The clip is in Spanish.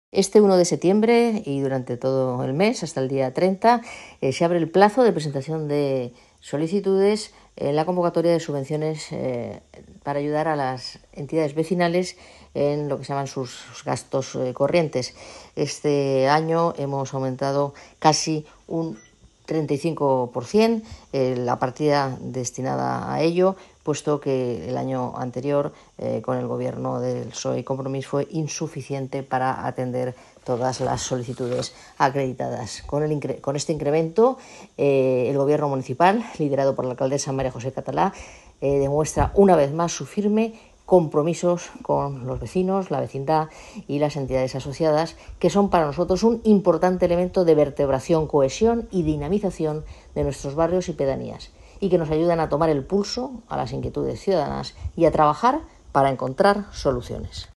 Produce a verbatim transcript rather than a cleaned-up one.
Este uno de septiembre y durante todo el mes, hasta el día treinta, eh, se abre el plazo de presentación de solicitudes en la convocatoria de subvenciones eh, para ayudar a las entidades vecinales en lo que se llaman sus, sus gastos eh, corrientes. Este año hemos aumentado casi un treinta y cinco por ciento eh, la partida destinada a ello, puesto que el año anterior, eh, con el gobierno del P S O E y Compromís, fue insuficiente para atender todas las solicitudes acreditadas. Con, el incre con este incremento, eh, el gobierno municipal, liderado por la alcaldesa María José Catalá, eh, demuestra una vez más su firme compromisos con los vecinos, la vecindad y las entidades asociadas, que son para nosotros un importante elemento de vertebración, cohesión y dinamización de nuestros barrios y pedanías, y que nos ayudan a tomar el pulso a las inquietudes ciudadanas y a trabajar para encontrar soluciones.